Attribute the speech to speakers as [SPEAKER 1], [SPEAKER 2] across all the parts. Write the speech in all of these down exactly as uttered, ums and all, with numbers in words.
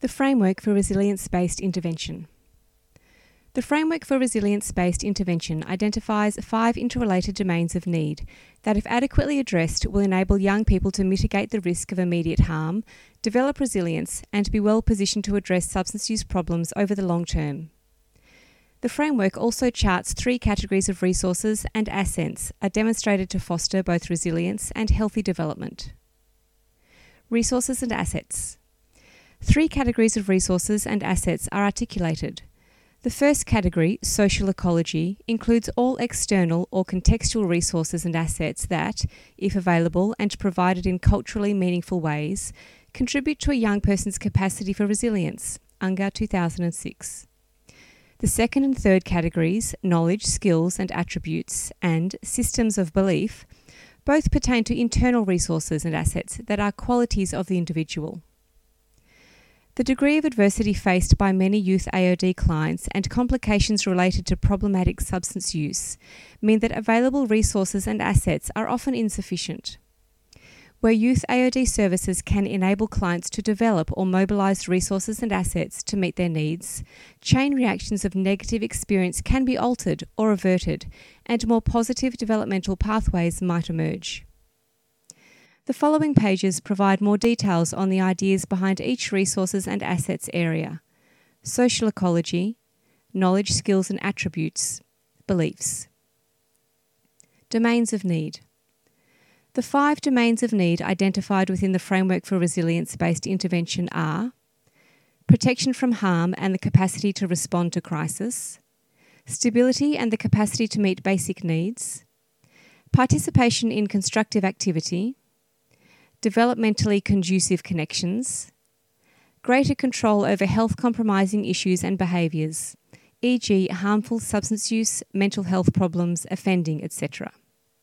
[SPEAKER 1] The Framework for Resilience-Based Intervention. The Framework for Resilience-Based Intervention identifies five interrelated domains of need that, if adequately addressed, will enable young people to mitigate the risk of immediate harm, develop resilience, and be well positioned to address substance use problems over the long term. The framework also charts three categories of resources and assets are demonstrated to foster both resilience and healthy development. Resources and assets. Three categories of resources and assets are articulated. The first category, social ecology, includes all external or contextual resources and assets that, if available and provided in culturally meaningful ways, contribute to a young person's capacity for resilience, Unger two thousand six. The second and third categories, knowledge, skills and attributes, and systems of belief, both pertain to internal resources and assets that are qualities of the individual. The degree of adversity faced by many youth A O D clients and complications related to problematic substance use mean that available resources and assets are often insufficient. Where youth A O D services can enable clients to develop or mobilise resources and assets to meet their needs, chain reactions of negative experience can be altered or averted, and more positive developmental pathways might emerge. The following pages provide more details on the ideas behind each resources and assets area: social ecology, knowledge, skills and attributes, beliefs. Domains of need. The five domains of need identified within the Framework for Resilience-Based Intervention are protection from harm and the capacity to respond to crisis, stability and the capacity to meet basic needs, participation in constructive activity, developmentally conducive connections, greater control over health-compromising issues and behaviours, for example harmful substance use, mental health problems, offending, et cetera.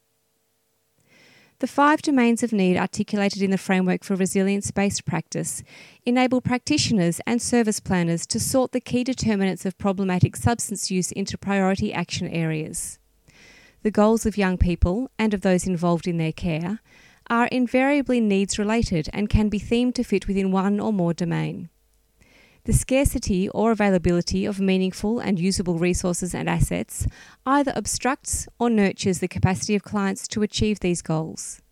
[SPEAKER 1] The five domains of need articulated in the Framework for Resilience-Based Practice enable practitioners and service planners to sort the key determinants of problematic substance use into priority action areas. The goals of young people, and of those involved in their care, are invariably needs-related and can be themed to fit within one or more domain. The scarcity or availability of meaningful and usable resources and assets either obstructs or nurtures the capacity of clients to achieve these goals.